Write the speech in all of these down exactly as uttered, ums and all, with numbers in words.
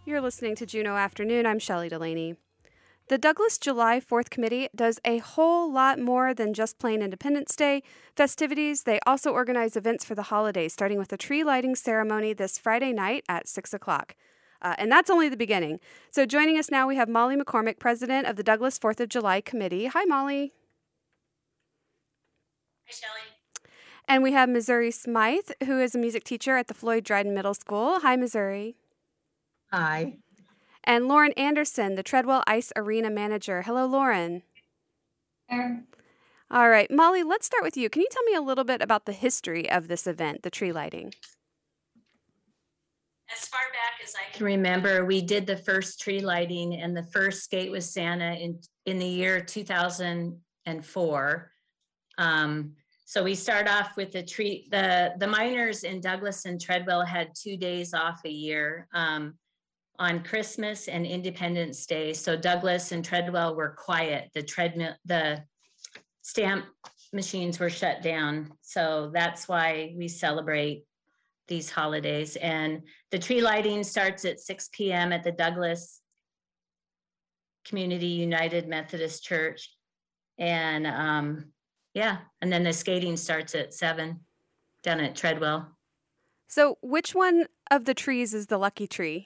You're listening to Juneau Afternoon. I'm Shelley Delaney. The Douglas July fourth Committee does a whole lot more than just plain Independence Day festivities. They also organize events for the holidays, starting with a tree lighting ceremony this Friday night at six o'clock. Uh, and that's only the beginning. So joining us now, we have Molly McCormick, president of the Douglas fourth of July Committee. Hi, Molly. Hi, Shelley. And we have Missouri Smythe, who is a music teacher at the Floyd Dryden Middle School. Hi, Missouri. Hi. And Lauren Anderson, the Treadwell Ice Arena manager. Hello, Lauren. Um, All right, Molly, let's start with you. Can you tell me a little bit about the history of this event, the tree lighting? as far back as I can remember, we did the first tree lighting and the first Skate with Santa in, in the year two thousand four. Um, so we start off with the tree, the, the miners in Douglas and Treadwell had two days off a year. Um, on Christmas and Independence Day. So Douglas and Treadwell were quiet. The treadmill, the stamp machines were shut down. So that's why we celebrate these holidays. And the tree lighting starts at six p.m. at the Douglas Community United Methodist Church. And um, yeah, and then the skating starts at seven down at Treadwell. So which one of the trees is the lucky tree?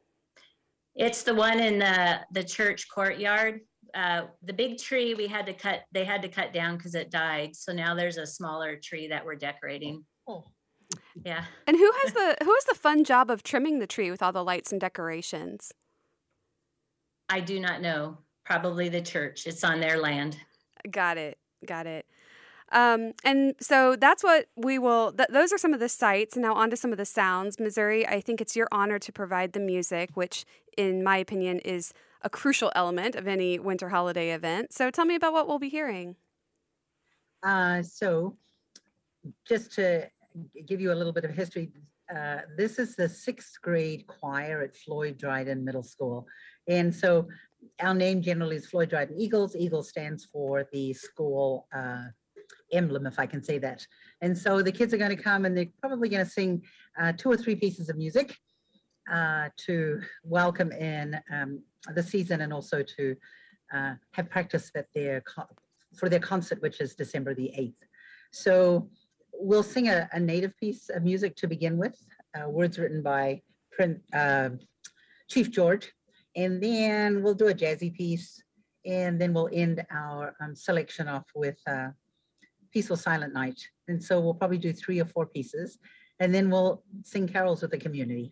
It's the one in the, the church courtyard. Uh, the big tree we had to cut, they had to cut down because it died. So now there's a smaller tree that we're decorating. Oh. Yeah. And who has the who has the fun job of trimming the tree with all the lights and decorations? I do not know. Probably the church. It's on their land. Got it. Got it. Um, and so that's what we will, th- those are some of the sights. Now on to some of the sounds. Missouri, I think it's your honor to provide the music, which in my opinion is a crucial element of any winter holiday event. So tell me about what we'll be hearing. Uh, so just to give you a little bit of history, uh, this is the sixth grade choir at Floyd Dryden Middle School. And so our name generally is Floyd Dryden Eagles. Eagles stands for the school uh, emblem, if I can say that. And so the kids are going to come and they're probably going to sing uh, two or three pieces of music uh, to welcome in um, the season and also to uh, have practice at their co- for their concert, which is December the eighth. So we'll sing a, a native piece of music to begin with, uh, words written by Prince, uh, Chief George, and then we'll do a jazzy piece, and then we'll end our um, selection off with uh, Peaceful Silent Night. And so we'll probably do three or four pieces, and then we'll sing carols with the community.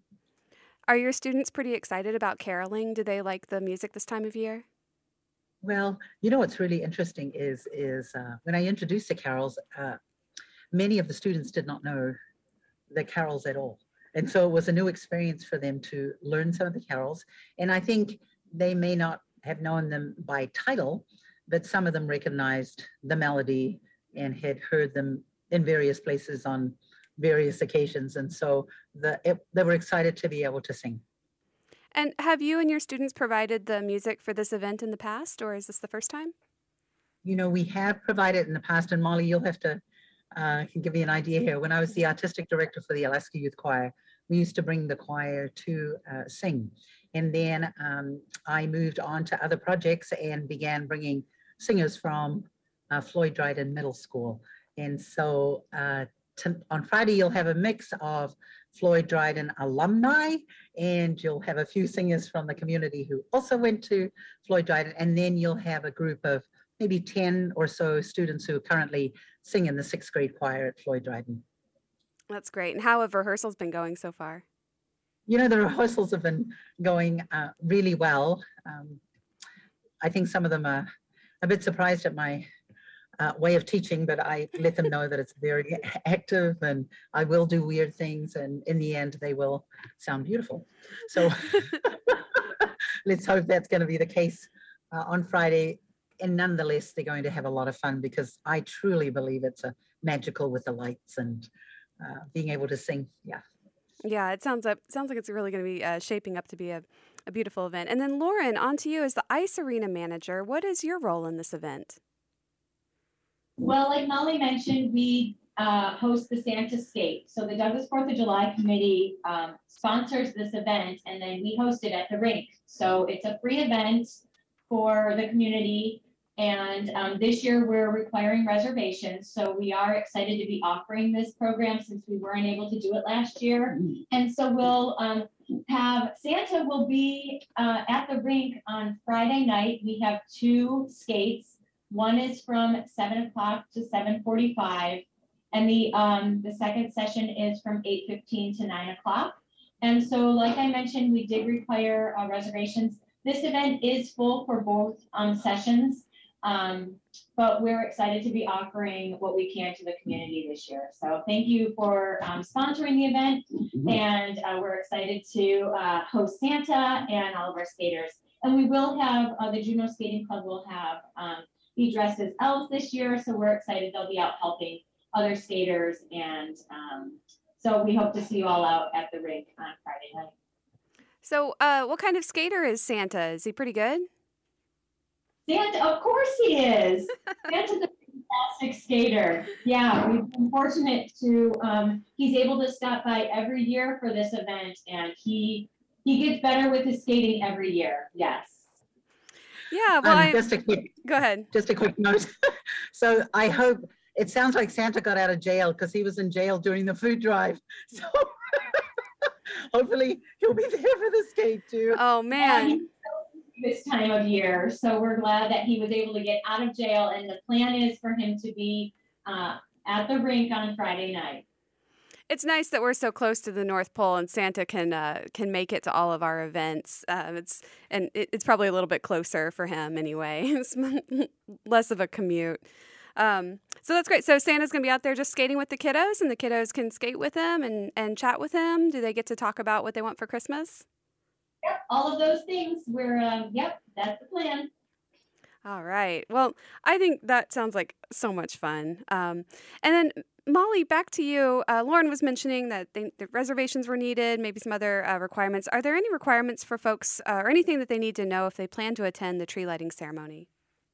Are your students pretty excited about caroling? Do they like the music this time of year? Well, you know what's really interesting is, is uh, when I introduced the carols, uh, many of the students did not know the carols at all. And so it was a new experience for them to learn some of the carols. And I think they may not have known them by title, but some of them recognized the melody and had heard them in various places on various occasions. And so the, it, they were excited to be able to sing. And have you and your students provided the music for this event in the past, or is this the first time? You know, we have provided in the past, and Molly, you'll have to uh, can give you an idea here. When I was the artistic director for the Alaska Youth Choir, we used to bring the choir to uh, sing. And then um, I moved on to other projects and began bringing singers from uh, Floyd Dryden Middle School. And so uh, to, on Friday, you'll have a mix of Floyd Dryden alumni, and you'll have a few singers from the community who also went to Floyd Dryden. And then you'll have a group of maybe ten or so students who currently sing in the sixth grade choir at Floyd Dryden. That's great. And how have rehearsals been going so far? You know, the rehearsals have been going uh, really well. Um, I think some of them are a bit surprised at my uh, way of teaching, but I let them know that it's very active and I will do weird things, and in the end they will sound beautiful. So let's hope that's going to be the case uh, on Friday. And nonetheless, they're going to have a lot of fun because I truly believe it's a magical with the lights and uh, being able to sing. Yeah. Yeah, it sounds up sounds like it's really going to be uh, shaping up to be a, a beautiful event. And then Lauren, on to you as the Ice Arena manager. What is your role in this event? Well, like Molly mentioned, we uh, host the Santa Skate. So the Douglas Fourth of July Committee um, sponsors this event, and then we host it at the rink. So it's a free event for the community. And um, this year we're requiring reservations. So we are excited to be offering this program since we weren't able to do it last year. And so we'll um, have, Santa will be uh, at the rink on Friday night. We have two skates. One is from seven o'clock to seven forty-five. And the, um, the second session is from eight fifteen to nine o'clock. And so like I mentioned, we did require uh, reservations. This event is full for both um, sessions. Um, but we're excited to be offering what we can to the community this year. So thank you for um, sponsoring the event, and uh, we're excited to uh, host Santa and all of our skaters. And we will have, uh, the Juneau Skating Club will have um, be dressed as elves this year, so we're excited they'll be out helping other skaters, and um, so we hope to see you all out at the rink on Friday night. So uh, what kind of skater is Santa? Is he pretty good? Santa, of course he is. Santa's a fantastic skater. Yeah, we've been fortunate to, um, he's able to stop by every year for this event, and he he gets better with his skating every year. Yes. Yeah, well, Um, I, just a quick, go ahead. just a quick note. So I hope, it sounds like Santa got out of jail because he was in jail during the food drive. So hopefully he'll be there for the skate too. Oh, man. Yeah, this time of year, so we're glad that he was able to get out of jail, and the plan is for him to be uh, at the rink on Friday night. It's nice that we're so close to the North Pole and Santa can uh, can make it to all of our events. Um, it's and it, it's probably a little bit closer for him anyway. It's less of a commute. Um, so that's great. So Santa's going to be out there just skating with the kiddos, and the kiddos can skate with him and, and chat with him. Do they get to talk about what they want for Christmas? Yep, all of those things. We're, um, yep, that's the plan. All right. Well, I think that sounds like so much fun. Um, and then, Molly, back to you. Uh, Lauren was mentioning that they, the reservations were needed, maybe some other uh, requirements. Are there any requirements for folks uh, or anything that they need to know if they plan to attend the tree lighting ceremony?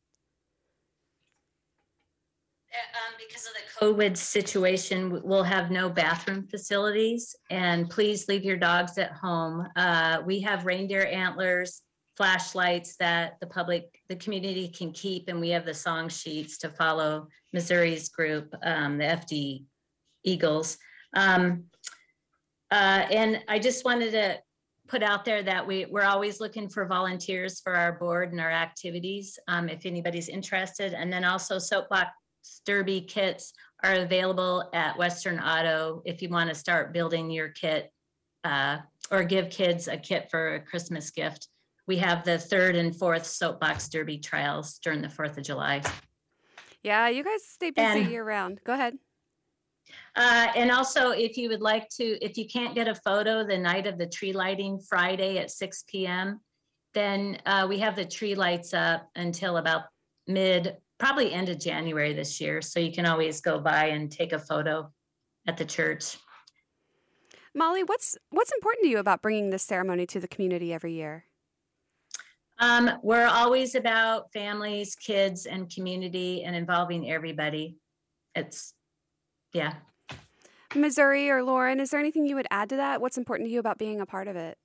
Um, because of the COVID situation, we'll have no bathroom facilities, and please leave your dogs at home. Uh, we have reindeer antlers, flashlights that the public, the community can keep, and we have the song sheets to follow Missouri's group, um, the F D Eagles. Um, uh, and I just wanted to put out there that we, we're always looking for volunteers for our board and our activities, um, if anybody's interested. And then also soapbox derby kits are available at Western Auto if you want to start building your kit uh, or give kids a kit for a Christmas gift. We have the third and fourth soapbox derby trials during the fourth of July. Yeah, you guys stay busy And- year round. Go ahead. Uh, and also, if you would like to, if you can't get a photo the night of the tree lighting Friday at six p m, then uh, we have the tree lights up until about mid, probably end of January this year. So you can always go by and take a photo at the church. Molly, what's what's important to you about bringing this ceremony to the community every year? Um, we're always about families, kids, and community, and involving everybody. It's, yeah. Missouri or Lauren, is there anything you would add to that? What's important to you about being a part of it?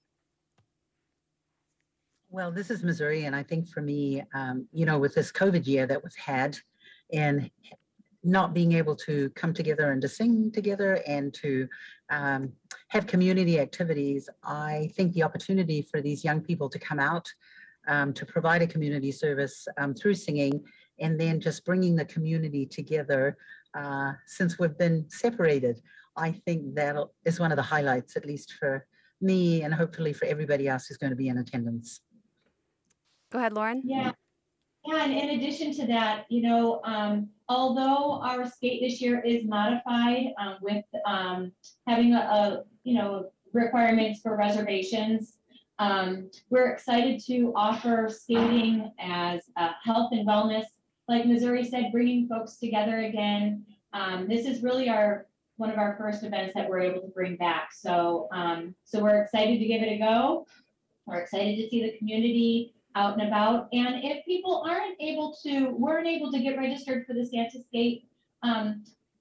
Well, this is Missouri, and I think for me, um, you know, with this COVID year that was had, and not being able to come together and to sing together and to um, have community activities, I think the opportunity for these young people to come out um, to provide a community service um, through singing, and then just bringing the community together uh, since we've been separated, I think that is one of the highlights, at least for me, and hopefully for everybody else who's going to be in attendance. Go ahead, Lauren. Yeah. Yeah, and in addition to that, you know, um, although our skate this year is modified um, with um, having a, a, you know, requirements for reservations, um, we're excited to offer skating as a health and wellness. Like Missouri said, bringing folks together again. Um, this is really our one of our first events that we're able to bring back. So, um, so we're excited to give it a go. We're excited to see the community out and about. And if people aren't able to, weren't able to get registered for the Santa Skate, um,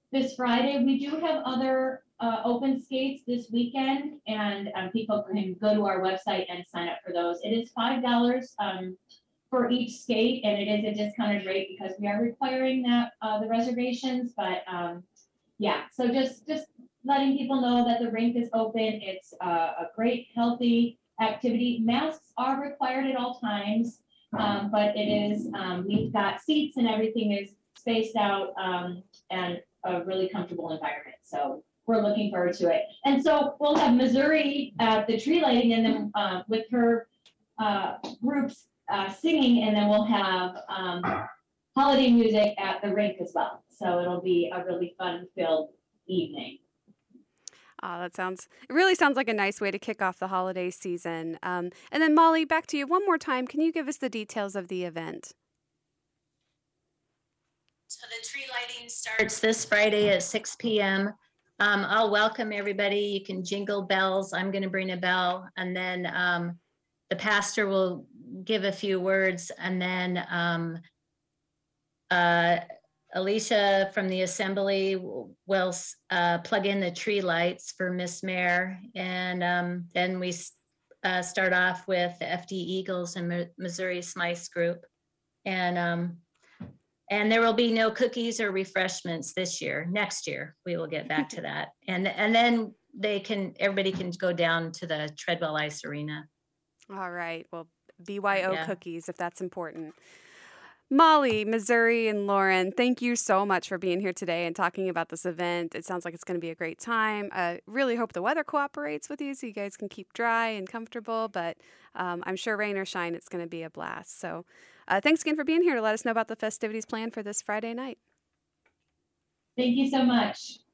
this Friday. We do have other uh, open skates this weekend, and um, people can go to our website and sign up for those. It is five dollars um, for each skate, and it is a discounted rate because we are requiring that uh, the reservations. But um, yeah, so just just letting people know that the rink is open. It's uh, a great, healthy activity. Masks are required at all times, um, but it is, um, we've got seats and everything is spaced out um, and a really comfortable environment. So we're looking forward to it. And so we'll have Missouri at the tree lighting, and then uh, with her uh, groups uh, singing, and then we'll have um, holiday music at the rink as well. So it'll be a really fun-filled evening. Oh, that sounds, it really sounds like a nice way to kick off the holiday season. Um, and then Molly, back to you one more time. Can you give us the details of the event? So the tree lighting starts this Friday at six p.m. Um, I'll welcome everybody. You can jingle bells. I'm going to bring a bell, and then um, the pastor will give a few words, and then um, uh, Alicia from the assembly will uh, plug in the tree lights for Miss Mayor, and um, then we uh, start off with the F D Eagles and Missouri Smice group, and um, and there will be no cookies or refreshments this year. Next year we will get back to that, and and then they can everybody can go down to the Treadwell Ice Arena. All right. Well, B Y O Yeah. cookies if that's important. Molly, Missouri, and Lauren, thank you so much for being here today and talking about this event. It sounds like it's going to be a great time. I really hope the weather cooperates with you so you guys can keep dry and comfortable, but um, I'm sure rain or shine, it's going to be a blast. So uh, thanks again for being here to let us know about the festivities planned for this Friday night. Thank you so much.